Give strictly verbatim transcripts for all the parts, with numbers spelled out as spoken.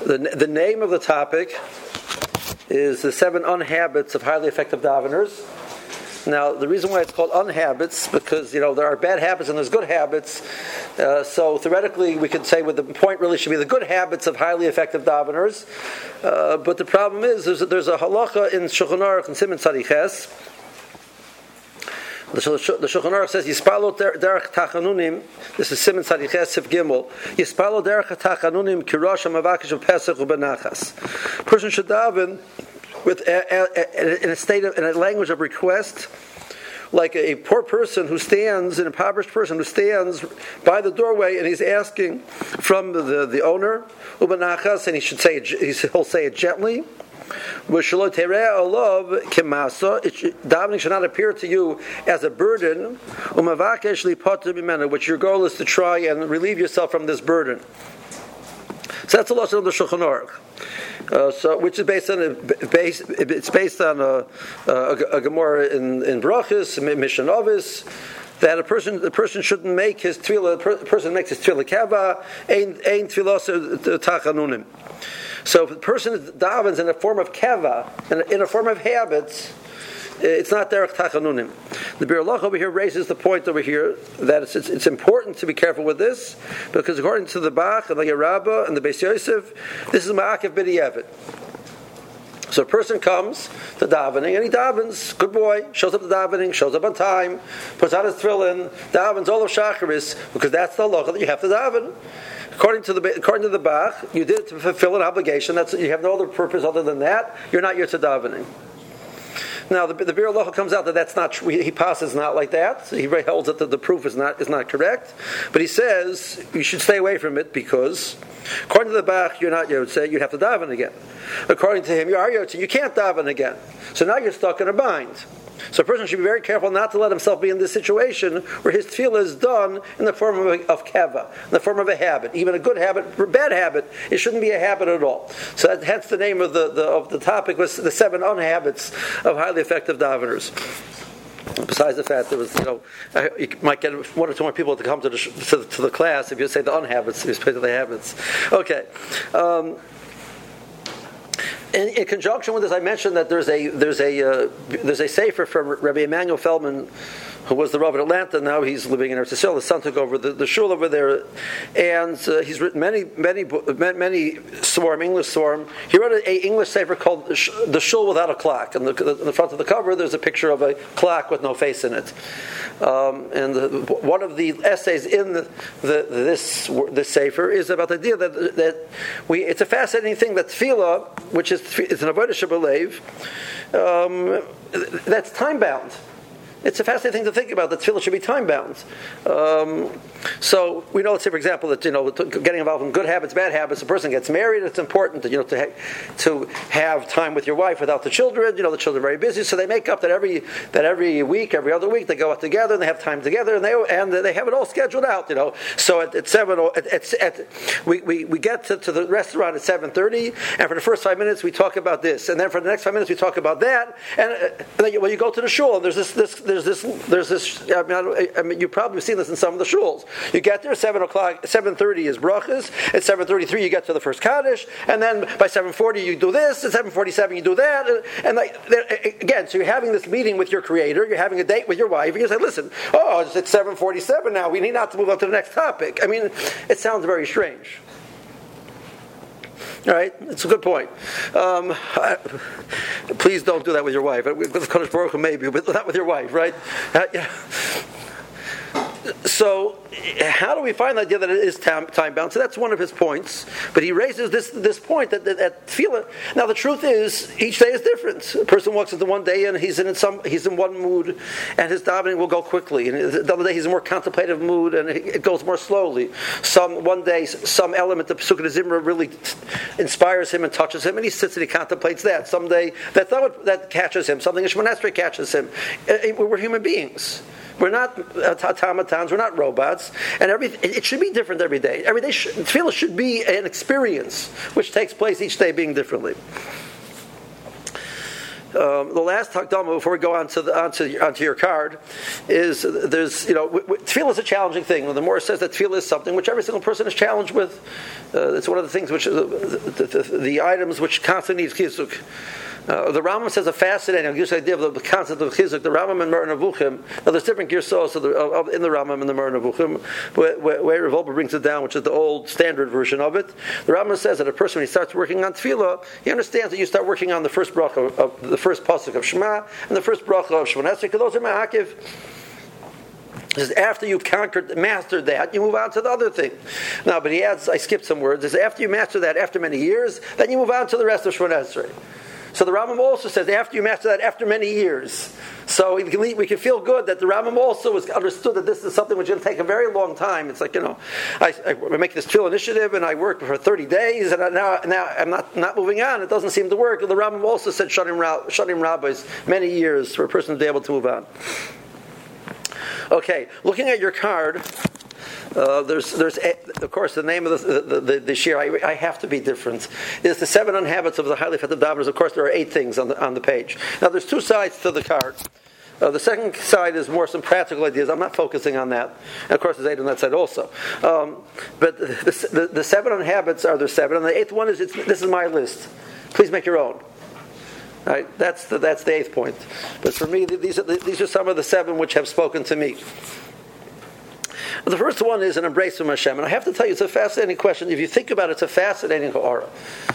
The, the name of the topic is the seven unhabits of highly effective daveners. Now, the reason why it's called unhabits, because, you know, there are bad habits and there's good habits. Uh, so theoretically, we could say what the point really should be the good habits of highly effective daveners. Uh, but the problem is, there's a, there's a halacha in Shulchan Aruch and Siman Tzadiches. The Shulchan Aruch says, Yispalo derech tachanunim, this is Siman Tzadiches Sif Gimel, Yispalo derech tachanunim kirosh ha'mavakish of Pesach u'benachas. Person should daven with a, a, a, in a state of, in a language of request, like a, a poor person who stands, an impoverished person who stands by the doorway and he's asking from the, the, the owner, u'benachas, and he should say it, he'll say it gently. Davening should not appear to you as a burden, which your goal is to try and relieve yourself from this burden. So that's a lesson of the Shulchan Aruch. Uh, so, which is based on a, base, it's based on a, a, a Gemara in in Brachos, Mishnah Novis, that a person the person shouldn't make his tefillah. The person makes his tefillah kava, ein ein tefillah tachanunim. So if the person davens in a form of keva, in a, in a form of habits, it's not derech tachanunim. The Bir Lach over here raises the point over here that it's, it's, it's important to be careful with this, because according to the Bach and the Yerabba and the Beis Yosef, this is ma'akev b'di'evet. So a person comes to davening and he davens, good boy, shows up to davening, shows up on time, puts on his tefillin, davens all of Shacharis, because that's the halacha that you have to daven. According to the according to the Bach, you did it to fulfill an obligation. That's you have no other purpose other than that. You're not yet to davening. Now the the Bir Halacha comes out that that's not true. He passes not like that. So he holds that the, the proof is not is not correct. But he says you should stay away from it because according to the Bach, you're not Yotze. You have to daven again. According to him, you are Yotze. You can't daven again. So now you're stuck in a bind. So a person should be very careful not to let himself be in this situation where his tefillah is done in the form of, a, of keva, in the form of a habit, even a good habit, a bad habit. It shouldn't be a habit at all. So that, hence the name of the, the of the topic was the seven unhabits of highly effective daveners. Besides the fact that was, you know, you might get one or two more people to come to the to the, to the class if you say the unhabits, if you say the habits. Okay. Um, In, in conjunction with this, I mentioned that there's a there's a uh, there's a sefer from Rabbi Emanuel Feldman, who was the Rav in Atlanta. Now he's living in Eretz Yisrael. His son took over the, the shul over there, and uh, he's written many many many swarm English swarm. He wrote a, a English sefer called The Shul Without a Clock. And the, in the front of the cover, there's a picture of a clock with no face in it. Um, and the, one of the essays in the, the, this this sefer is about the idea that that we. It's a fascinating thing that tefillah, which is it's an avodah shebelev, um, that's time bound. It's a fascinating thing to think about, that tefillah should be time-bound. Um, so we know, let's say, for example, that, you know, getting involved in good habits, bad habits, a person gets married, it's important to, you know, to, ha- to have time with your wife without the children. You know, the children are very busy, so they make up that every that every week, every other week, they go out together and they have time together, and they and they have it all scheduled out, you know. So at, at seven, at, at, at, we, we, we get to, to the restaurant at seven thirty, and for the first five minutes we talk about this, and then for the next five minutes we talk about that, and, and then you, when you go to the shul, and there's this, this, this There's this. There's this. I mean, I, I mean, you've probably seen this in some of the shuls. You get there seven o'clock, seven thirty is brachas. At seven thirty-three, you get to the first kaddish, and then by seven forty, you do this. At seven forty-seven, you do that, and, and like, again, so you're having this meeting with your creator. You're having a date with your wife, and you say, "Listen, oh, it's seven forty-seven now. We need not to move on to the next topic." I mean, it sounds very strange. All right, it's a good point. Um, I, please don't do that with your wife. With Kodesh Baruch Hu, maybe, but not with your wife, right? Uh, yeah. So, how do we find the idea that it is time, time bound? So that's one of his points. But he raises this this point that that, that tefillah. Now the truth is, each day is different. A person walks into one day and he's in some he's in one mood, and his davening will go quickly. And the other day he's in a more contemplative mood, and it goes more slowly. Some one day some element of Pesukei Zimra really inspires him and touches him, and he sits and he contemplates that. Someday that's not what that catches him. Something in Shemona Esrei catches him. We're human beings. We're not uh, automatons. We're not robots, and every it should be different every day. Every day, sh- tefillah should be an experience which takes place each day, being differently. Um, the last Hakdama before we go on to the, onto, onto your card is there's you know w- w- tefillah is a challenging thing. The Morah says that tefillah is something which every single person is challenged with. Uh, it's one of the things which uh, the, the, the, the items which constantly needs chizuk. Uh, the Rambam says a fascinating, I'll give you an idea of the concept of chizuk. The Rambam and Moreh Nevuchim. Now there's different girsos of the, of, in the Rambam and the Moreh Nevuchim, where, where, where Rav Wolbe brings it down, which is the old standard version of it. The Rambam says that a person, when he starts working on tefillah, he understands that you start working on the first bracha of, of the first pasuk of Shema and the first bracha of Shemona Esrei, because those are ma'akiv. Says after you've conquered, mastered that, you move on to the other thing. Now, but he adds, I skipped some words. Says after you master that, after many years, then you move on to the rest of Shemona Esrei. So the Rambam also says after you master that, after many years. So we can, we can feel good that the Rambam also was understood that this is something which is going to take a very long time. It's like, you know, I, I make this tefillah initiative and I work for thirty days and I, now now I'm not, not moving on. It doesn't seem to work. The Rambam also said shanim rabbis, many years for a person to be able to move on. Okay, looking at your card. Uh, there's, there's, of course, the name of the the, the, the shir. I, I have to be different. Is the seven unhabits of the highly effective daveners. Of course, there are eight things on the on the page. Now, there's two sides to the card. Uh, the second side is more some practical ideas. I'm not focusing on that. And of course, there's eight on that side also. Um, but the, the, the seven unhabits are there seven, and the eighth one is it's, this is my list. Please make your own. Right? That's the that's the eighth point. But for me, these are these are some of the seven which have spoken to me. The first one is an embrace from Hashem. And I have to tell you, it's a fascinating question. If you think about it, it's a fascinating ha'ara.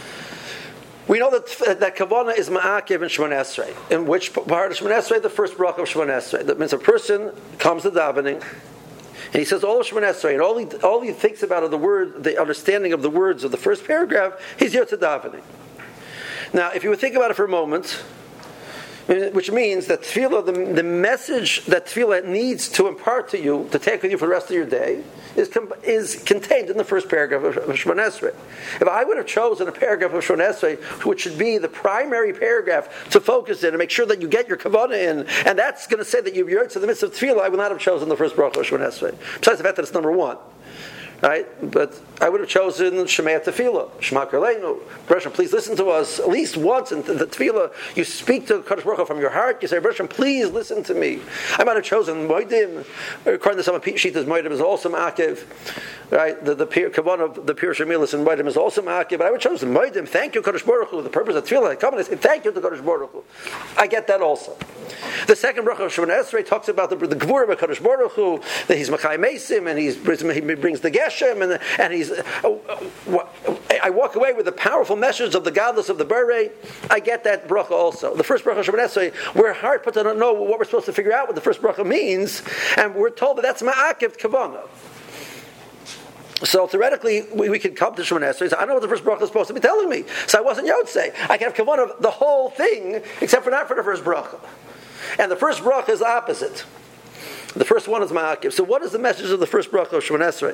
We know that that kavanah is ma'akiv in Shemona Esrei. In which part of Shemona Esrei? The first bracha of Shemona Esrei. That means a person comes to davening, and he says all of Shemona Esrei, and all he, all he thinks about are the word, the understanding of the words of the first paragraph, he's here to davening. Now, if you would think about it for a moment, which means that tefillah, the, the message that tefillah needs to impart to you, to take with you for the rest of your day, is com- is contained in the first paragraph of, of Shemona Esrei. If I would have chosen a paragraph of Shemona Esrei, which should be the primary paragraph to focus in and make sure that you get your kavanah in, and that's going to say that you're in the midst of tefillah, I would not have chosen the first bracha of Shemona Esrei. Besides the fact that it's number one. Right? But I would have chosen Shemaya Tefillah, Shema Karleinu. Bereshim, please listen to us at least once in the Tefillah. You speak to Kadosh Baruch Hu from your heart. You say, Bereshim, please listen to me. I might have chosen Moedim. According to some of Shita's, Moedim is also Ma'akiv. Right? The the Kavanah of the Pir Shemilis and Moedim is also Ma'akiv. But I would choose Moedim. Thank you, Kadosh Baruch Hu. The purpose of Tefillah. I come and I say, thank you to Kadosh Baruch Hu. I get that also. The second bracha of Shemona Esrei talks about the, the Gvura of Kadosh Baruch Hu, that he's Machai Mesim, and he's, he brings the Geshem, and, and he's. Oh, I walk away with the powerful message of the godless of the Berei. I get that bracha also. The first bracha of Shemona Esrei, we're hard put to don't know what we're supposed to figure out what the first bracha means, and we're told that that's Ma'akiv Kavanah. So theoretically, we, we could come to Shemona Esrei and say, I know what the first bracha is supposed to be telling me. So I wasn't Yotzei. I can have Kavanah of the whole thing, except for not for the first bracha. And the first bracha is the opposite. The first one is Ma'akiv. So what is the message of the first bracha of Shemona Esrei?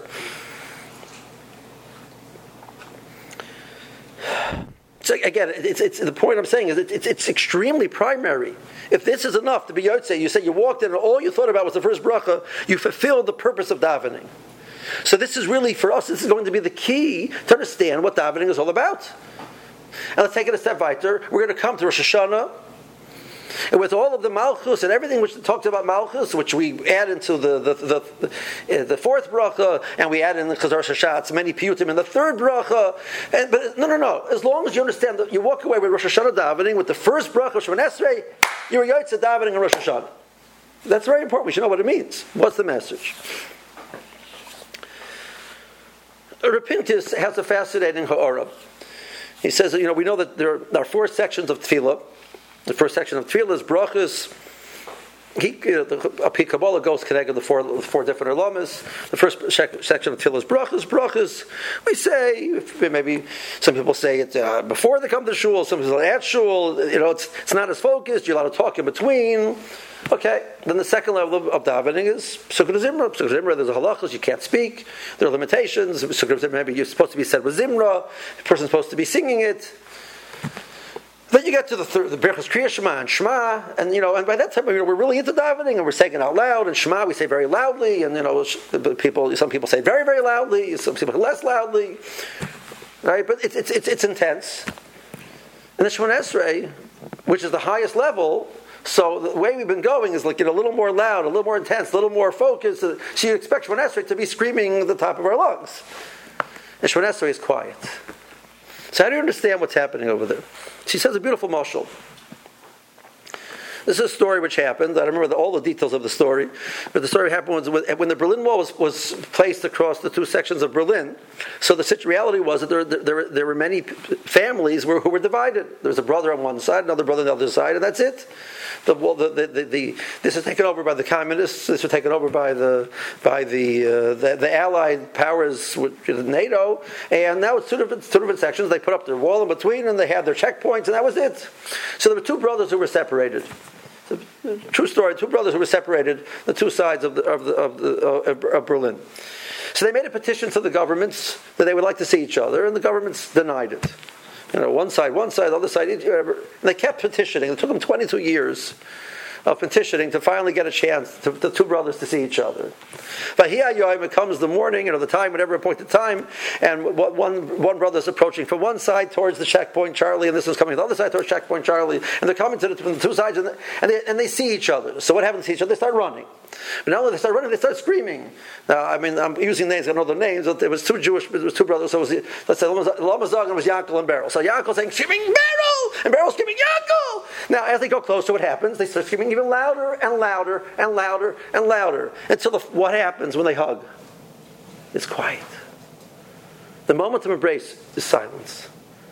So again, it's, it's, the point I'm saying is it, it's, it's extremely primary. If this is enough to be Yotzei, you say you walked in and all you thought about was the first bracha, you fulfilled the purpose of davening. So this is really, for us, this is going to be the key to understand what davening is all about. And let's take it a step weiter. We're going to come to Rosh Hashanah, and with all of the Malchus and everything which talked about Malchus, which we add into the the, the, the, the fourth bracha, and we add in the Chazar Shashatz, many piyutim in the third bracha. And, but no, no, no. As long as you understand that you walk away with Rosh Hashanah davening, with the first bracha of Shemona Esrei, you're Yotzei davening in Rosh Hashanah. That's very important. We should know what it means. What's the message? Rav Pinkus has a fascinating ha'ara. He says, you know, we know that there are, there are four sections of tefillah. The first section of tefillah is brachas. He, you know, the Kabbalah goes connected the four, the four different ulamas. The first section of tefillah is brachas. Brachas, we say, maybe some people say it uh, before they come to shul, some people say at shul. You know, it's it's not as focused. You're allowed to talk in between. Okay, then the second level of, of davening is Sukkot Zimra. Sukkot Zimra, there's a halachos, you can't speak. There are limitations. Sukkot Zimra, maybe you're supposed to be said with Zimra. The person's supposed to be singing it. Then you get to the third, the Berachos Kriya Shema and Shema, and you know, and by that time, you know, we're really into davening, and we're saying it out loud. And Shema we say very loudly, and you know, people, some people say very, very loudly, some people less loudly, right? But it's it's it's, it's intense. And the Shemona Esrei, which is the highest level. So the way we've been going is like, you know, a little more loud, a little more intense, a little more focused. So you expect Shemona Esrei to be screaming at the top of our lungs. And Shemona Esrei is quiet. So how do you understand what's happening over there? She says a beautiful mashal. This is a story which happened. I don't remember the, all the details of the story, but the story happened was when the Berlin Wall was, was placed across the two sections of Berlin. So the reality was that there, there, there were many families who were, who were divided. There was a brother on one side, another brother on the other side, and that's it. The, well, the, the, the, the, this was taken over by the communists. This was taken over by the by the uh, the, the Allied powers, with NATO, and now it's two different, two different sections. They put up their wall in between, and they had their checkpoints, and that was it. So there were two brothers who were separated. True story. Two brothers who were separated, the two sides of the, of, the, of, the, uh, of Berlin. So they made a petition to the governments that they would like to see each other, and the governments denied it. You know, one side, one side, the other side. And they kept petitioning. It took them twenty-two years of petitioning to finally get a chance to the two brothers to see each other. But here, it comes the morning, you know, the time, whatever appointed time, and one one brother is approaching from one side towards the checkpoint Charlie, and this is coming to the other side towards checkpoint Charlie, and they're coming to the, from the two sides, and, the, and, they, and they see each other. So what happens to each other? They start running. But not only they start running, they start screaming. Now, I mean, I'm using names, I don't know the names, but it was two Jewish, it was two brothers, so it was, let's say, Lamazog, and it was Yankel and Beryl. So Yankel saying, screaming, Beryl! And Beryl screaming, Yankel! Now, as they go closer, what happens? They start screaming even louder and louder and louder and louder. Until the, what happens when they hug? It's quiet. The moment of embrace is silence.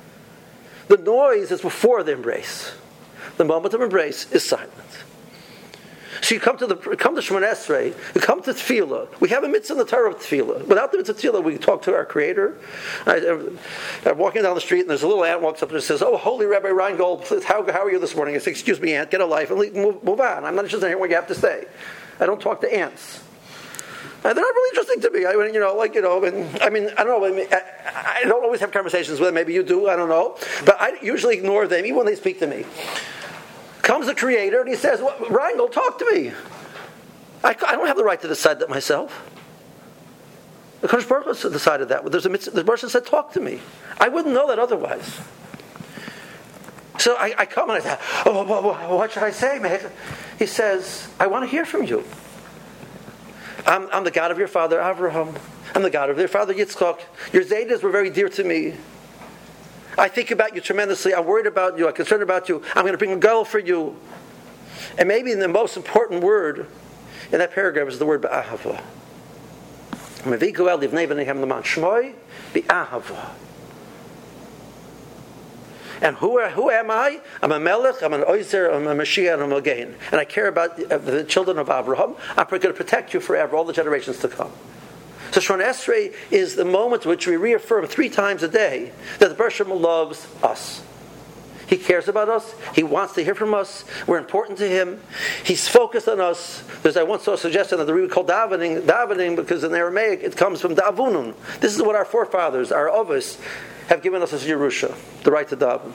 The noise is before the embrace. The moment of embrace is silence. So you come to the come to Shemona Esrei, you come to Tefillah. We have a mitzvah in the Torah of Tefillah. Without the mitzvah of Tefillah, we talk to our Creator. I, I'm walking down the street, and there's a little ant walks up and says, "Oh, holy Rabbi Reingold, how, how are you this morning?" I say, "Excuse me, ant, get a life and leave, move, move on. I'm not interested in hearing where you have to stay. I don't talk to ants. Uh, they're not really interesting to me. I mean, you know, like you know, and, I mean, I don't know. I, mean, I, I don't always have conversations with them. Maybe you do. I don't know, but I usually ignore them even when they speak to me." Comes the Creator and he says, well, Reingold, talk to me. I, I don't have the right to decide that myself. The Kodesh Baruch Hu decided that. There's a mitzvah, the person said, talk to me. I wouldn't know that otherwise. So I, I come and I say, oh, oh, oh, what should I say, man? He says, I want to hear from you. I'm, I'm the God of your father, Avraham. I'm the God of your father, Yitzchak. Your Zaydas were very dear to me. I think about you tremendously. I'm worried about you. I'm concerned about you. I'm going to bring a girl for you. And maybe the most important word in that paragraph is the word ba'ahava. And who, are, who am I? I'm a melech, I'm an oizer, I'm a Mashiach, and I'm a gain. And I care about the, the children of Abraham. I'm going to protect you forever, all the generations to come. So Shemona Esrei is the moment which we reaffirm three times a day that the Baruch Shem loves us. He cares about us. He wants to hear from us. We're important to Him. He's focused on us. There's I once saw a suggestion that the we call davening, davening because in Aramaic it comes from davunun. This is what our forefathers, our avos, have given us as Yerusha, the right to daven.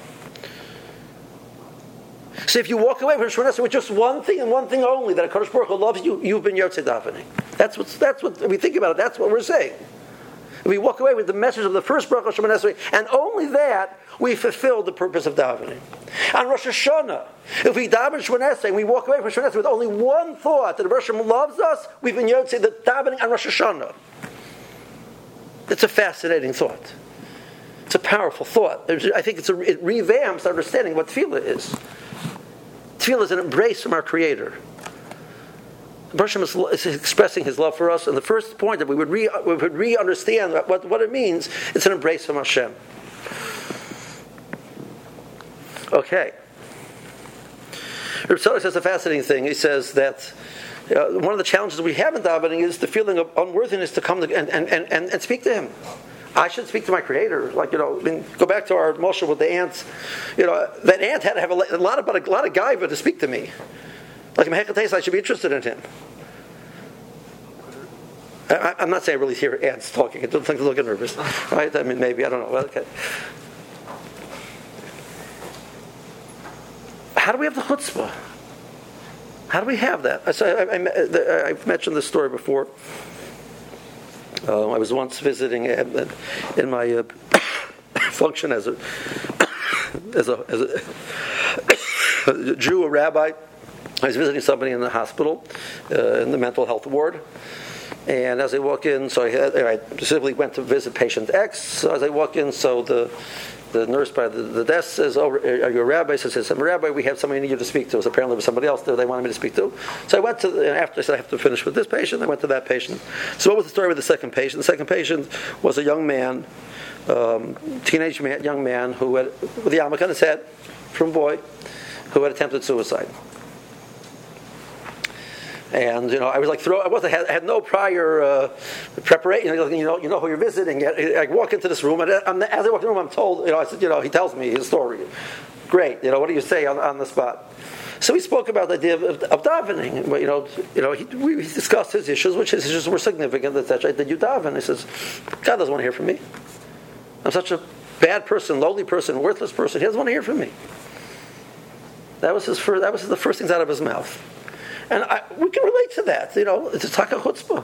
So if you walk away from Shemona Esrei with just one thing and one thing only, that HaKadosh Baruch Hu loves you, you've been Yotzei davening. That's what, that's what, if we think about it, that's what we're saying. If we walk away with the message of the first bracha of Shemona Esrei, and only that, we fulfill the purpose of davening. On Rosh Hashanah, if we daven Shemona Esrei, and we walk away from Shemona Esrei with only one thought, that the Baruch Shem loves us, we've been Yotzei the davening on Rosh Hashanah. It's a fascinating thought. It's a powerful thought. I think it's a, it revamps our understanding what tefillah is. Tefillah is an embrace from our Creator. The Baruch Shem is, is expressing His love for us, and the first point that we would re, we would re-understand what, what it means, it's an embrace from Hashem. Okay. Reb Tzadok says a fascinating thing. He says that uh, one of the challenges we have in davening is the feeling of unworthiness to come to, and, and, and, and speak to Him. I should speak to my Creator. Like, you know, I mean, go back to our Moshe with the ants. You know, that ant had to have a, a lot of a lot of gaiva to speak to me. Like in Hekates, I should be interested in him. I, I'm not saying I really hear ants talking. I don't think they'll get nervous, right? I mean, maybe I don't know. Okay. How do we have the chutzpah? How do we have that? I, I, I, I've mentioned this story before. Uh, I was once visiting uh, in my uh, function as a as a as a a Jew, a rabbi. I was visiting somebody in the hospital, uh, in the mental health ward. And as I walk in, so I, had, I specifically went to visit patient X. So as I walk in, so the the nurse by the, the desk says, "Oh, are you a rabbi?" So I says, "I'm a rabbi. We have somebody I need you to speak to." So apparently there was somebody else there they wanted me to speak to. So I went to, and after I said I have to finish with this patient, I went to that patient. So what was the story with the second patient? The second patient was a young man, um, teenage man, young man who had, with the yarmulke on his head, from boy, who had attempted suicide. And you know, I was like, throw. I wasn't. I had no prior uh, preparation. You know, you know who you're visiting. I walk into this room, and I'm, as I walk in the room, I'm told. You know, I said, you know, he tells me his story. Great. You know, what do you say on, on the spot? So we spoke about the idea of, of davening. You know, you know, he, we discussed his issues, which his issues were significant. Et cetera. Did you daven? He says, God doesn't want to hear from me. I'm such a bad person, lowly person, worthless person. He doesn't want to hear from me. That was his first. That was the first things out of his mouth. And I, we can relate to that, you know, it's a taka chutzpah.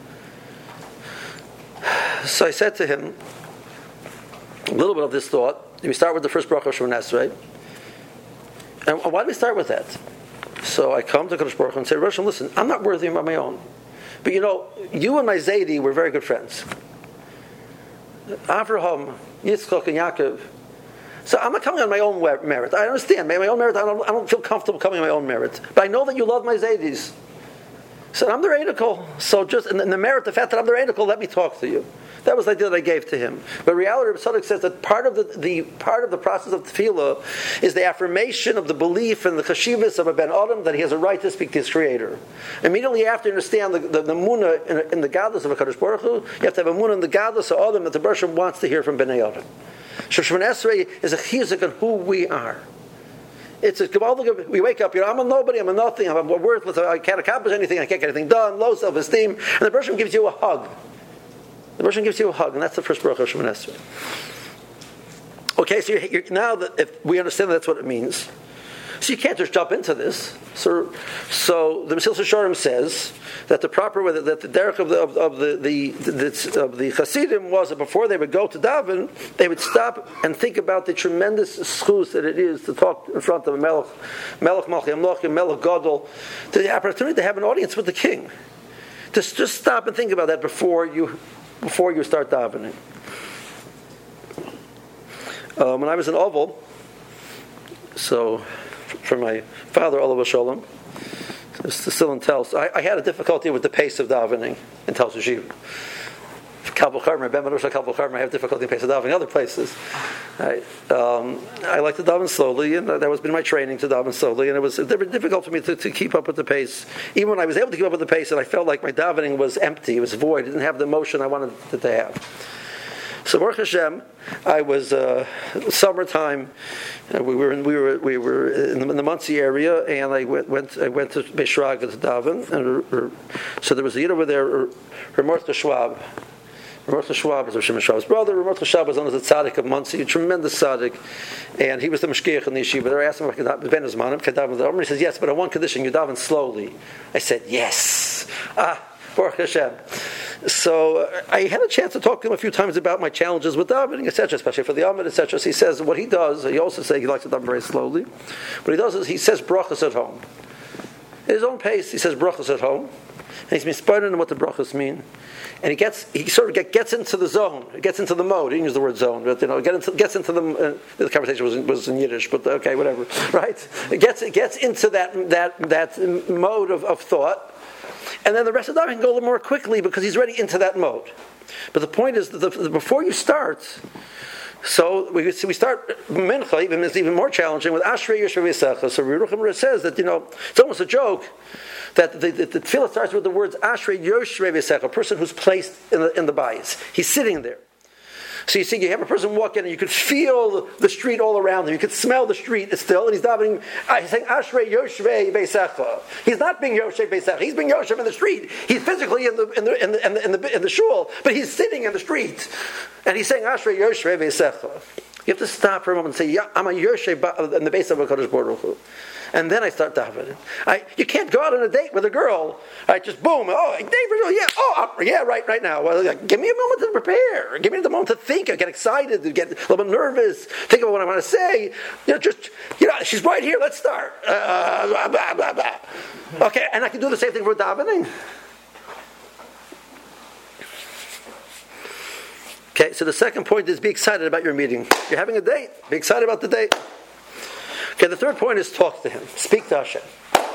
So I said to him, a little bit of this thought. We start with the first bracha of Shemoneh Esrei. And why do we start with that? So I come to Kadosh Baruch Hu and say, Rosh, listen, I'm not worthy on my own. But you know, you and my Zaidi were very good friends. Avraham, Yitzchak, and Yaakov. So I'm not coming on my own merit. I understand. My own merit, I don't, I don't feel comfortable coming on my own merit. But I know that you love my Zaydis. So I'm the Radical. So just in the merit, the fact that I'm the Radical, let me talk to you. That was the idea that I gave to him. But reality, Reb Tzadok says that part of the, the part of the process of tefillah is the affirmation of the belief and the chashivas of a ben adam that he has a right to speak to his Creator. Immediately after you understand the, the, the munah in, in the godless of a Kadosh Baruch Hu, you have to have a munah in the godless of Adam that the Baruch Hu wants to hear from Bnei Adam. Shemoneh Esrei is a chizuk on who we are. It's a we wake up, you know, I'm a nobody, I'm a nothing, I'm a worthless, I can't accomplish anything, I can't get anything done, low self-esteem, and the Baruch Hu gives you a hug. The Baruch Hu gives you a hug, and that's the first bracha of Shemoneh Esrei. Okay, so you're, you're, now that if we understand that that's what it means, so you can't just jump into this. So, so the Mesilas Yesharim says that the proper way that the derech of the of, of the the, the of the Hasidim was that before they would go to daven, they would stop and think about the tremendous schus that it is to talk in front of a melech, melech malchei hamlochim, melech gadol, to the opportunity to have an audience with the king. Just just stop and think about that before you before you start davening. Um, when I was in Oval, so. For my father, Olav Shalom, still in Tels. I, I had a difficulty with the pace of davening in Tels Yeshiva. Kabul Karma, Ben Manush Kabul Karma, I have difficulty in pace of davening in other places. I, um, I like to daven slowly, and that was been my training to daven slowly, and it was difficult for me to, to keep up with the pace. Even when I was able to keep up with the pace, and I felt like my davening was empty, it was void, it didn't have the emotion I wanted it to have. So Baruch Hashem, I was uh, summertime. Uh, we were in, we were we were in the, in the Monsey area, and I went, went I went to Beis Shraga to daven. And uh, so there was a yid over there, Ramortha Schwab. Ramortha Schwab is Rav Shimon Schwab's brother. Ramortha Schwab was known as the tzaddik of Monsey, a tremendous tzaddik, and he was the mashgiach in the yeshiva. They were asking him if Ben Zmanim could daven the Omer. He says yes, but on one condition: you daven slowly. I said yes. Ah, Baruch Hashem. So uh, I had a chance to talk to him a few times about my challenges with davening, et cetera, especially for the Amid, et cetera. So he says what he does. He also says he likes to daven very slowly. What he does is he says brachas at home, at his own pace. He says brachas at home, and he's been spotting on what the brachas mean. And he gets he sort of get, gets into the zone, gets into the mode. He didn't use the word zone, but you know, get into, gets into the. Uh, the conversation was in, was in Yiddish, but okay, whatever, right? It gets it gets into that that that mode of, of thought. And then the rest of the davening can go a little more quickly because he's already into that mode. But the point is that the, the, before you start, so we so we start mincha, even it's even more challenging with Ashrei Yoshev Yisecha. So Yerucham says that you know it's almost a joke that the, the, the tefillah starts with the words Ashrei Yoshev Yisecha, a person who's placed in the in the bayis. He's sitting there. So you see, you have a person walk in, and you could feel the street all around him. You could smell the street still, and he's davening. He's saying Ashrei Yoshvei Beisecha. He's not being Yoshvei Beisecha. He's being Yoshev in the street. He's physically in the in the in the in the, in the, in the shul, but he's sitting in the street, and he's saying Ashrei Yoshvei Beisecha. You have to stop for a moment and say, yeah, I'm a Yershe in the base of HaKadosh Baruch Hu. And then I start davening. I, you can't go out on a date with a girl. I just boom. Oh, date for yeah. Oh, yeah. Right, right now. Well, like, give me a moment to prepare. Give me the moment to think. I get excited. To get a little bit nervous. Think about what I want to say. You know, just you know, she's right here. Let's start. Uh, blah, blah, blah, blah. Okay, and I can do the same thing for davening. Okay, so the second point is be excited about your meeting. You're having a date. Be excited about the date. Okay, the third point is talk to him. Speak to Hashem.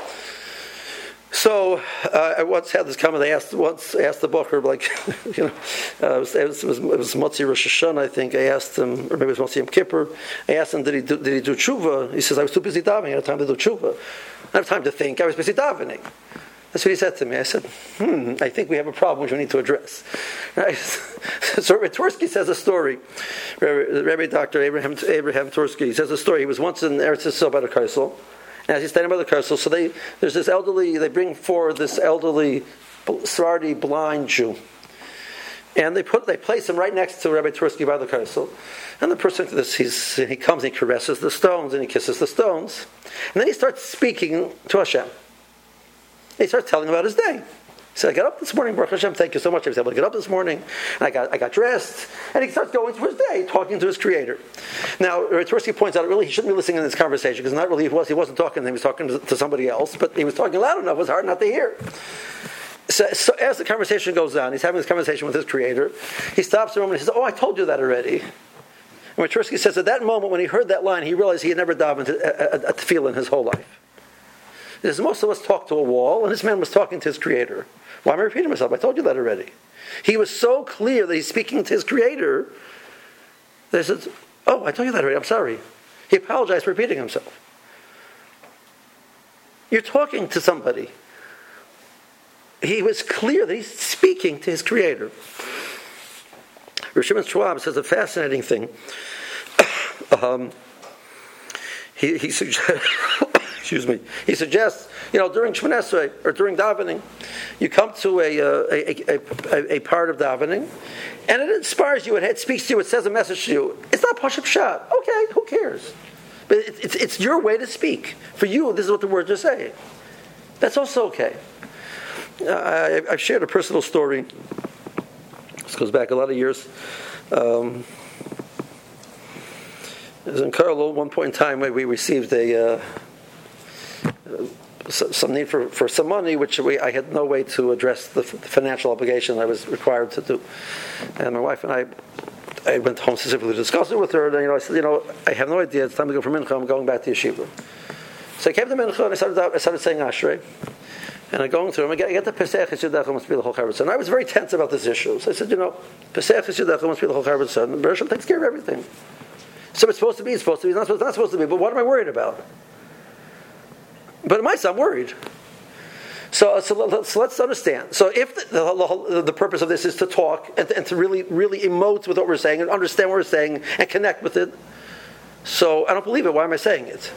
So uh, I once had this comment. I asked once I asked the Bocher, like, you know, uh, it was it was, it was Motzi Rosh Hashanah, I think. I asked him, or maybe it was Motzi Yom Kippur. I asked him, did he do, did he do tshuva? He says, I was too busy davening. I had time to do tshuva. I have time to think. I was busy davening. That's what he said to me. I said, hmm, I think we have a problem which we need to address. Right? So Tursky says a story. Rabbi Doctor Abraham Abraham Tursky, he says a story. He was once in Eretz Yisrael by the Karsel, and as he's standing by the Karsel, so they there's this elderly, they bring forward this elderly Sephardi blind Jew. And they put they place him right next to Rabbi Tursky by the Karsel. And the person, this, he's, he comes and he caresses the stones, and he kisses the stones. And then he starts speaking to Hashem. He starts telling about his day. He said, I got up this morning, Baruch Hashem, thank you so much. I was able to get up this morning, and I got I got dressed, and he starts going through his day, talking to his Creator. Now, Tversky points out, really, he shouldn't be listening to this conversation, because not really he was, he wasn't talking to him, he was talking to, to somebody else, but he was talking loud enough, it was hard not to hear. So, so as the conversation goes on, he's having this conversation with his Creator, he stops a moment and he says, oh, I told you that already. And what Tversky says, at that moment, when he heard that line, he realized he had never davened a, a, a tefillah in his whole life. Because most of us talk to a wall, and this man was talking to his Creator. Why am I repeating myself? I told you that already. He was so clear that he's speaking to his Creator that he says, oh, I told you that already, I'm sorry. He apologized for repeating himself. You're talking to somebody. He was clear that he's speaking to his Creator. Rosh Shimon Schwab says a fascinating thing. um, he, he suggests... Excuse me. He suggests, you know, during Shemon Esrei or during davening, you come to a, uh, a, a, a, a part of davening, and it inspires you, it speaks to you, it says a message to you. It's not Pashup Pshat. Okay, who cares? But it, it's, it's your way to speak. For you, this is what the words are saying. That's also okay. Uh, I, I've shared a personal story. This goes back a lot of years. Um, it was in Carlo, at one point in time, where we received a... Uh, some need for, for some money, which we, I had no way to address the, the financial obligation I was required to do. And my wife and I, I went home specifically to discuss it with her. And you know, I said, you know, I have no idea. It's time to go for mincha. I'm going back to yeshiva. So I came to mincha and I started, I started saying Ashrei. And I'm going through them. I get, I get the Pesach Yisudach must be the whole Charbon. And I was very tense about this issue. So I said, you know, Pesach Yisudach must be the whole Charbon. And Bereshit takes care of everything. So it's supposed to be. It's supposed to be. It's not supposed, not supposed to be. But what am I worried about? But in my son, I'm worried. So, so, let's, so let's understand. So if the, the, the purpose of this is to talk and, and to really, really emote with what we're saying and understand what we're saying and connect with it, so I don't believe it. Why am I saying it?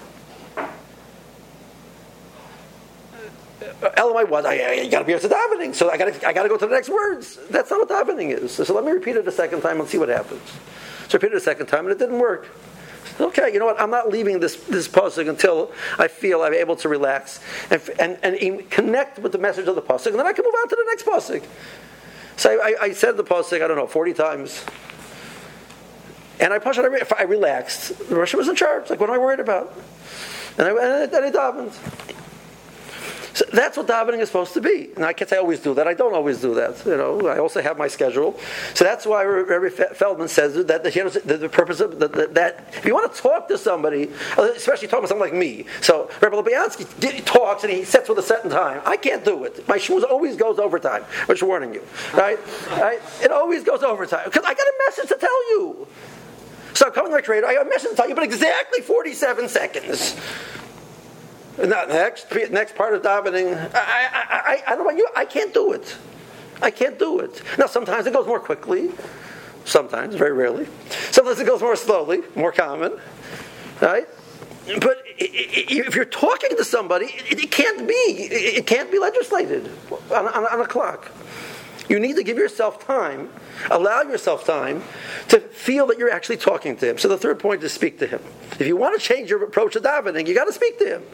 Elamai was, I, I got to be able to davening, so I got to I got to go to the next words. That's not what davening is. So, so let me repeat it a second time and see what happens. So I repeated it a second time and it didn't work. Okay, you know what? I'm not leaving this this pasuk until I feel I'm able to relax and, and and connect with the message of the pasuk, and then I can move on to the next pasuk. So I, I said the pasuk, I don't know, forty times, and I pushed it. If I relaxed, the Rosh was in charge. Like, what am I worried about? And I and I davened. So that's what davening is supposed to be. And I can't say I always do that. I don't always do that. You know, I also have my schedule. So that's why Rabbi Feldman says that the, you know, the, the purpose of the, the, that if you want to talk to somebody, especially talking to someone like me. So Rabbi Lubiansky talks and he sets with a certain time. I can't do it. My shoes always goes overtime. I'm just warning you, right? right? It always goes overtime because I got a message to tell you. So I'm coming to my Creator. I got a message to tell you, but exactly forty-seven seconds. Now, next, next part of davening, I, I, I, I don't know about you, I can't do it. I can't do it. Now, sometimes it goes more quickly. Sometimes, very rarely. Sometimes it goes more slowly, more common. Right? But if you're talking to somebody, it, it can't be. It can't be legislated on, on, on a clock. You need to give yourself time, allow yourself time to feel that you're actually talking to him. So the third point is speak to him. If you want to change your approach to davening, you got to speak to him.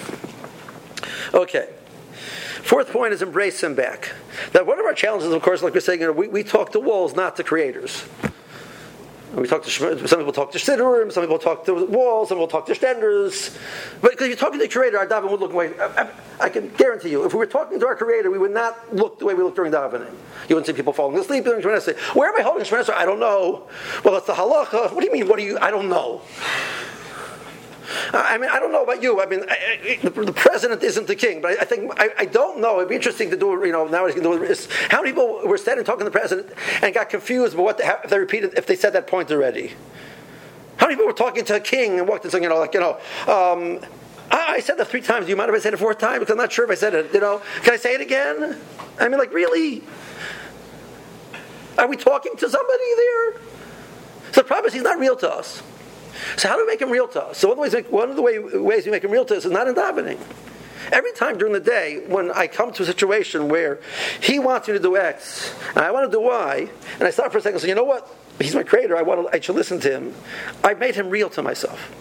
Okay. Fourth point is embrace him back. Now, one of our challenges, of course, like we're saying, you know, we, we talk to walls, not to creators. We talk to some people talk to siddurim, some people talk to walls, some people talk to stenders. But because you're talking to the creator, our davening would look away. I, I, I can guarantee you, if we were talking to our creator, we would not look the way we look during davening. You wouldn't see people falling asleep during Shemona Esrei. Where am I holding Shemona Esrei? I don't know. Well, it's the halacha. What do you mean? What do you? I don't know. I mean, I don't know about you. I mean, I, I, the, the president isn't the king, but I, I think I, I don't know. It'd be interesting to do. You know, nowadays you can do it. How many people were standing talking to the president and got confused about what they, if they repeated if they said that point already? How many people were talking to a king and walked in saying, you know, like you know, um, I, I said that three times. Do you mind if I say it a fourth time? Because I'm not sure if I said it. You know, can I say it again? I mean, like really? Are we talking to somebody there? So the problem is he's not real to us. So how do we make him real to us? So one of the ways, one of the way, ways we make him real to us is not in davening. Every time during the day when I come to a situation where he wants me to do X and I want to do Y, and I stop for a second and say, you know what? He's my creator. I want to, I should listen to him. I've made him real to myself.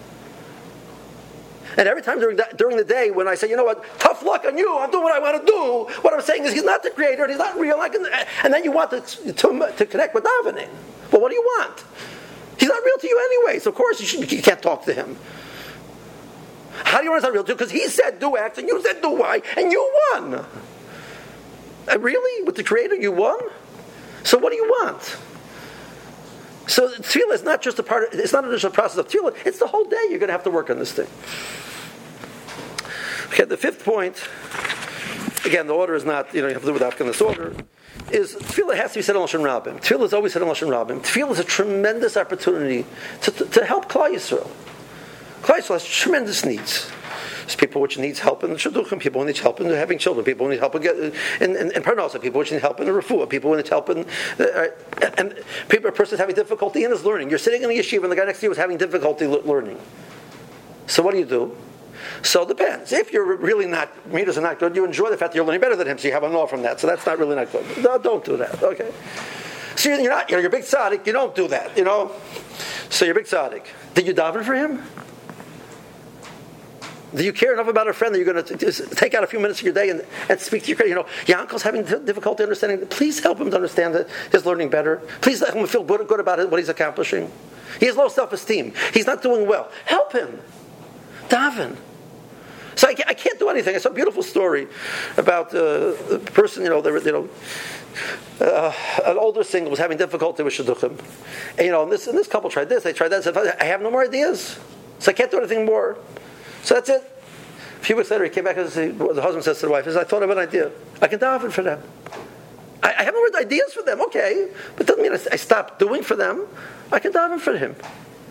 And every time during that, during the day when I say, you know what, tough luck on you, I'm doing what I want to do, what I'm saying is he's not the creator, and he's not real. I can, and then you want to, to, to connect with davening. Well, what do you want? He's not real to you anyway, so of course you, should, you can't talk to him. How do you want to not real to you? Because he said do X and you said do Y, and you won. Uh, really? With the creator, you won? So what do you want? So tefillah is not just a part of, it's not just a process of tefillah, it's the whole day you're going to have to work on this thing. Okay, the fifth point, again, the order is not, you know, you have to do it without in this order, is tefillah has to be said in Lashon Rabim. Tefillah is always said in Lashon Rabim. Tefillah is a tremendous opportunity to, to, to help Klal Yisrael. Klal Yisrael has tremendous needs. There's people which needs help in the shidduchim, people who need help in having children, people who need help in, in, in, in parnasa, people which need help in the refuah, people who need help in, uh, and people, a person is having difficulty in his learning. You're sitting in the yeshiva and the guy next to you is having difficulty learning. So what do you do? So it depends. If you're really not, meters are not good, you enjoy the fact that you're learning better than him, so you have an awe from that. So that's not really not good. No, don't do that. Okay. So you're not, you know, you're a big tzaddik, you don't do that, you know. So you're a big tzaddik. Did you daven for him? Do you care enough about a friend that you're going to just take out a few minutes of your day and, and speak to your friend? You know, your uncle's having difficulty understanding. Please help him to understand that his learning better. Please let him feel good, good about it, what he's accomplishing. He has low self-esteem. He's not doing well. Help him. Daven. So I can't, I can't do anything. It's a beautiful story about uh, a person, you know, they were, you know, uh, an older single was having difficulty with shidduchim. And, you know, and this, and this couple tried this, they tried that, and said, I have no more ideas. So I can't do anything more. So that's it. A few weeks later, he came back and said, the husband says to the wife, he says, I thought of an idea. I can daven for them. I, I have no more ideas for them, okay. But it doesn't mean I, I stopped doing for them. I can daven for him.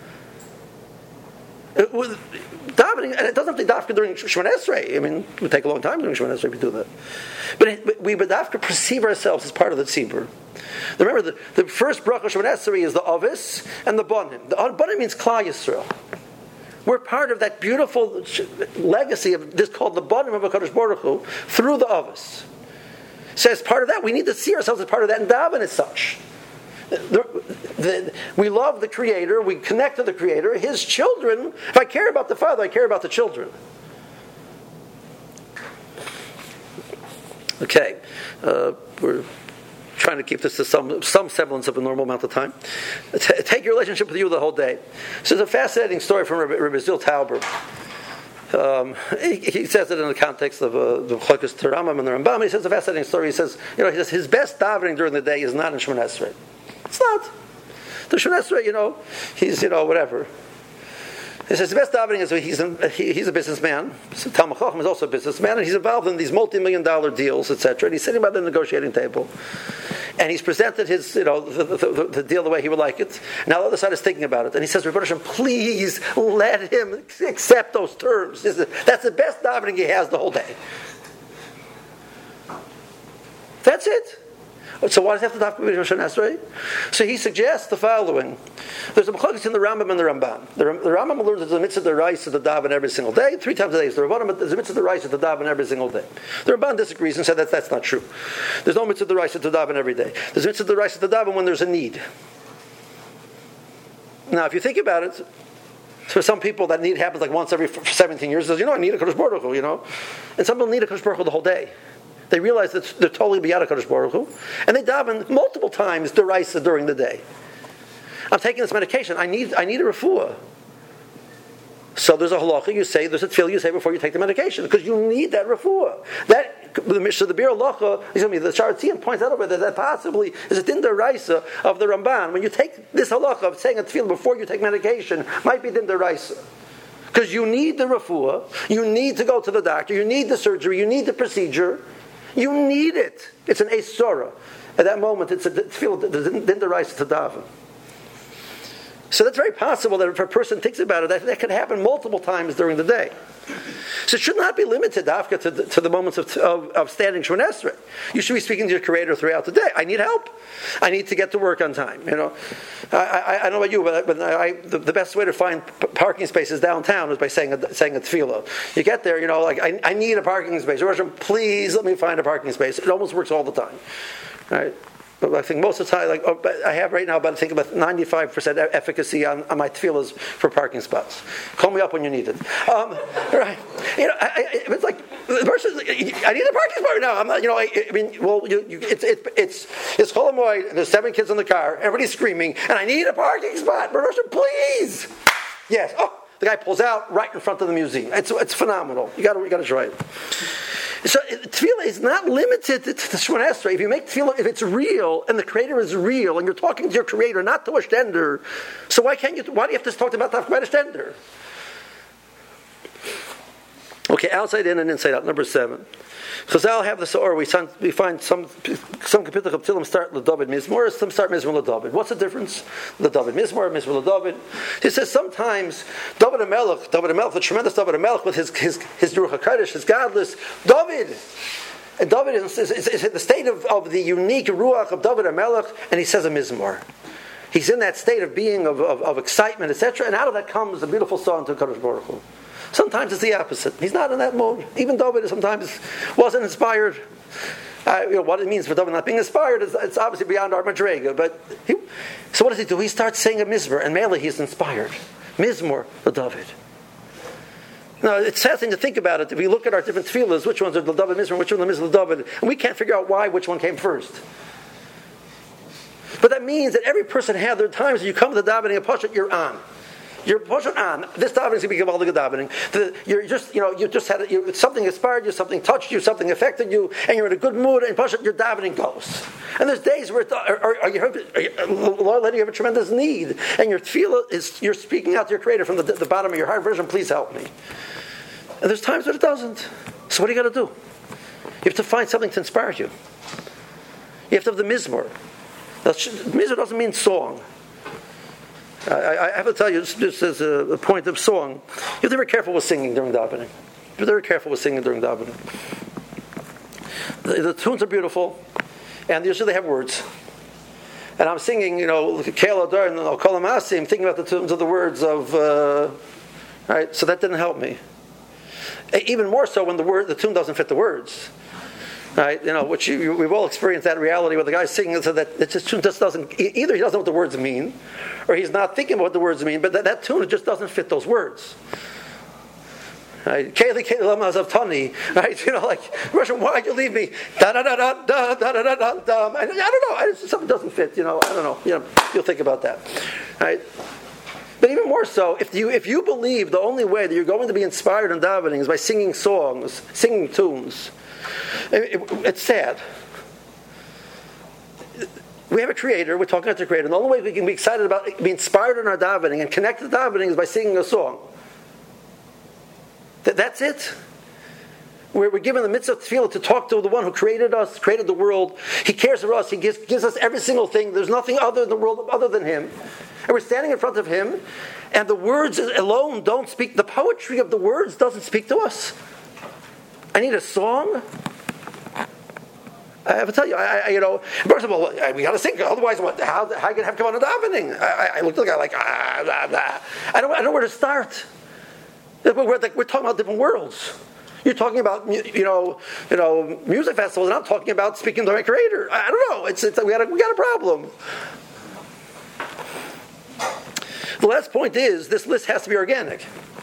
It was, davening, and it doesn't have to be dafka during Shemona Esrei. I mean, it would take a long time during Shemona Esrei if we do that. But, it, but we would dafka perceive ourselves as part of the tzibur. Remember, the, the first bracha of Shemona Esrei is the avis and the banim. The banim means Klal Yisrael. We're part of that beautiful legacy of this called the banim of HaKadosh Baruch Hu through the avis. So as part of that, we need to see ourselves as part of that and daven as such. The, the, we love the Creator, we connect to the Creator, His children. If I care about the Father, I care about the children. Okay, uh, we're trying to keep this to some some semblance of a normal amount of time. T- take your relationship with you the whole day. So it's a fascinating story from Rabbi, Rabbi Zil Tauber. Um, he, he says it in the context of uh, the Chalkus Teramam and the Rambam. He says a fascinating story. He says, you know, he says his best davening during the day is not in Shemona Esrei. It's not. The Shemona Esrei, you know, he's, you know, whatever. He says the best davening is he's a, he, he's a businessman. So Talmid Chacham is also a businessman, and he's involved in these multi-million dollar deals, et cetera. And he's sitting by the negotiating table, and he's presented his, you know, the, the, the, the deal the way he would like it. Now the other side is thinking about it, and he says, "Rebbe Hashem, please let him accept those terms." That's the best davening he has the whole day. That's it. So why does it have to dafka be Shemona Esrei? So he suggests the following. There's a machlokes in the Rambam and the Ramban. The, the Rambam learns that there's a mitzvah deraisa to daven every single day, three times a day. So the Rabbanim, there's a mitzvah deraisa to daven every single day. The Ramban disagrees and said that that's not true. There's no mitzvah deraisa to daven every day. There's a mitzvah deraisa to daven when there's a need. Now, if you think about it, for some people that need happens like once every seventeen years. Says, you know, I need a Kodesh Baruch Hu, you know, and some people need a Kodesh Baruch Hu the whole day. They realize that they're totally beyond a Kodesh Baruch Hu, and they daven multiple times deraisa during the day. I'm taking this medication. I need I need a refuah. So there's a halacha. You say there's a tefillah you say before you take the medication because you need that refuah. That the Mishnah, the Bir Halacha, excuse me, the Sharatzian points out over there that possibly is a din deraisa of the Ramban. When you take this halacha of saying a tefillah before you take medication, might be din deraisa. Because you need the refuah, you need to go to the doctor, you need the surgery, you need the procedure. You need it. It's an esora. At that moment, it's a tefillah, din deraisa to daven. So that's very possible that if a person thinks about it, that, that can happen multiple times during the day. So it should not be limited after to the, to the moments of, of, of standing Shemona Esrei. You should be speaking to your Creator throughout the day. I need help. I need to get to work on time. You know, I, I, I don't know about you, but, but I, the, the best way to find p- parking spaces downtown is by saying a, saying a tefillah. You get there, you know, like I, I need a parking space. Please let me find a parking space. It almost works all the time, right? But I think most of the time, like oh, I have right now, about I think about ninety-five percent efficacy on, on my tefillahs for parking spots. Call me up when you need it. Um, right? You know, I, I, it's like the person. I need a parking spot right now. I'm not. You know, I, I mean, well, you, you, it's it's it's it's Chol Hamoed, and there's seven kids in the car. Everybody's screaming, and I need a parking spot. Person, please. Yes. Oh, the guy pulls out right in front of the museum. It's it's phenomenal. You got to you got to try it. So tefillah is not limited to the Shemona Esrei. If you make tefillah, if it's real and the Creator is real, and you're talking to your Creator, not to a shtender, so why can't you? Why do you have to talk about the shtender? Okay, outside in and inside out. Number seven. Chazal have the or we find, we find some some kapitel of Tilim start l'David Mizmor, some start Mizmor l'David. What's the difference? L'David Mizmor, Mizmor l'David. He says sometimes David HaMelech, David HaMelech, the tremendous David HaMelech with his his his Ruach HaKodesh, his godless David. And David is, is, is, is the state of, of the unique Ruach of David HaMelech, and he says a Mizmor. He's in that state of being, of, of, of excitement, et cetera. And out of that comes a beautiful song to Kadosh Baruch Hu. Sometimes it's the opposite. He's not in that mode. Even David sometimes wasn't inspired. Uh, you know, what it means for David not being inspired is it's obviously beyond our madrega. But he, so what does he do? He starts saying a mizmor, and mainly he's inspired. Mizmor the David. Now it's sad thing to think about it. If we look at our different tefillahs, which ones are the David mizmor, which one are the mizmor David, and we can't figure out why which one came first. But that means that every person has their times when you come to the davening a pashat, you're on. You're pushing on. This davening is going to be all the davening. The, you're just, you know, you just had you, something inspired you, something touched you, something affected you, and you're in a good mood. And push it, your davening goes. And there's days where, are, are, are you, are you, Lord, let you have a tremendous need, and your tefillah is you're speaking out to your Creator from the, the bottom of your heart. Version, please help me. And there's times when it doesn't. So what do you got to do? You have to find something to inspire you. You have to have the mizmor. Now, mizmor doesn't mean song. I, I have to tell you, just as a, a point of song, you have to be very careful with singing during davening. You have to be very careful with singing during davening. The, the tunes are beautiful, and usually they have words. And I'm singing, you know, Kela Dar and Kol Amasim, thinking about the tunes of the words of, uh, right? So that didn't help me. Even more so when the word, the tune doesn't fit the words. Right, you know, which you, we've all experienced that reality where the guy's singing so that it just, just doesn't, either he doesn't know what the words mean, or he's not thinking about what the words mean, but that, that tune just doesn't fit those words. Right, Kaylee, Kaylee, Lamas of Tani, right, you know, like, Russian, why'd you leave me? Da da da da da da da da da da. I don't know, I just, something doesn't fit, you know, I don't know, you know, you'll think about that, right? But even more so, if you if you believe the only way that you're going to be inspired in davening is by singing songs, singing tunes, it, it, it's sad. We have a Creator, we're talking about the Creator, and the only way we can be excited about, be inspired in our davening and connect to davening is by singing a song. That, that's it. We're, we're given the mitzvah of tefillah to talk to the one who created us, created the world. He cares for us, He gives, gives us every single thing. There's nothing other in the world other than Him. And we're standing in front of Him, and the words alone don't speak. The poetry of the words doesn't speak to us. I need a song. I have to tell you, I, I you know, first of all, we got to think. Otherwise, what? How, how can I have come on a davening? I, I looked at the guy like, ah, blah, blah. I don't, I don't know where to start. We're, like, we're talking about different worlds. You're talking about, you know, you know, music festivals, and I'm talking about speaking to my creator. I, I don't know. It's, it's we got a, we got a problem. The last point is this list has to be organic.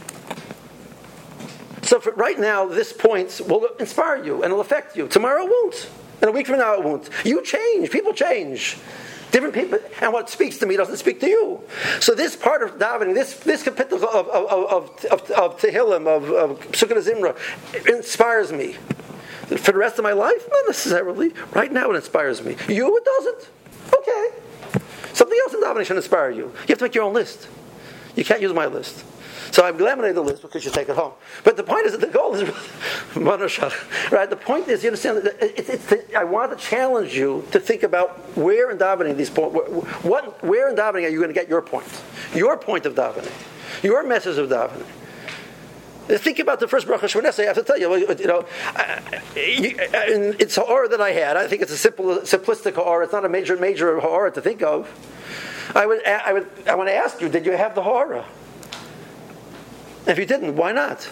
So for right now, this point will inspire you and it'll affect you. Tomorrow it won't. And a week from now it won't. You change. People change. Different people. And what speaks to me doesn't speak to you. So this part of davening, this this kapitel of, of, of, of, of Tehillim, of, of Sukkot Zimra, inspires me. For the rest of my life? Not necessarily. Right now it inspires me. You, it doesn't. Okay. Something else in davening should inspire you. You have to make your own list. You can't use my list. So I've laminated the list because you take it home. But the point is that the goal is, right? The point is, you understand that it's, it's the, I want to challenge you to think about where in davening these points, what, where in davening are you going to get your point, your point of davening, your message of davening. Think about the first bracha Shemona Esrei. I have to tell you, you know, it's a ha'ara that I had. I think it's a simple, simplistic ha'ara. It's not a major, major ha'ara to think of. I would, I would, I want to ask you: did you have the ha'ara? If you didn't, why not?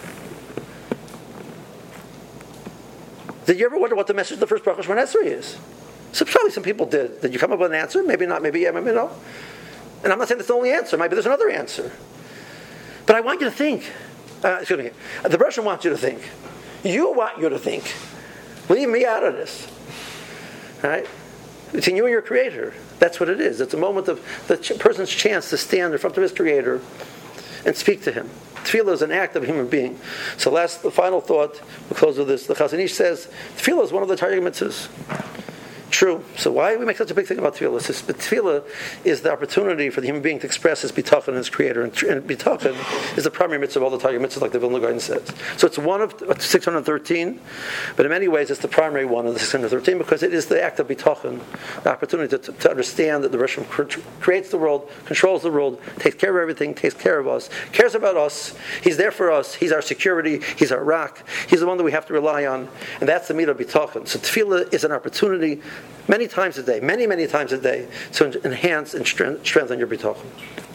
Did you ever wonder what the message of the first bracha Shemona Esrei is? So probably some people did. Did you come up with an answer? Maybe not. Maybe yeah. Maybe no. And I'm not saying it's the only answer. Maybe there's another answer. But I want you to think. Uh, excuse me. The Russian wants you to think. You want you to think. Leave me out of this. Right? Between you and your Creator. That's what it is. It's a moment of the ch- person's chance to stand in front of his Creator and speak to him. Tefillah is an act of a human being. So last, the final thought, we'll close with this. The Chazon Ish says, Tefillah is one of the Targum mitzvahs. True. So why do we make such a big thing about tefillah? It's, tefillah is the opportunity for the human being to express his bitachon and his creator. And, and bitachon is the primary mitzvah of all the Targum mitzvahs, like the Vilna Gaon says. So it's one of six hundred thirteen, but in many ways it's the primary one of the six hundred thirteen because it is the act of bitachon, the opportunity to, to understand that the Rishon creates the world, controls the world, takes care of everything, takes care of us, cares about us. He's there for us. He's our security. He's our rock. He's the one that we have to rely on. And that's the meat of bitachon. So tefillah is an opportunity many times a day, many, many times a day, to enhance and strengthen your bitachon.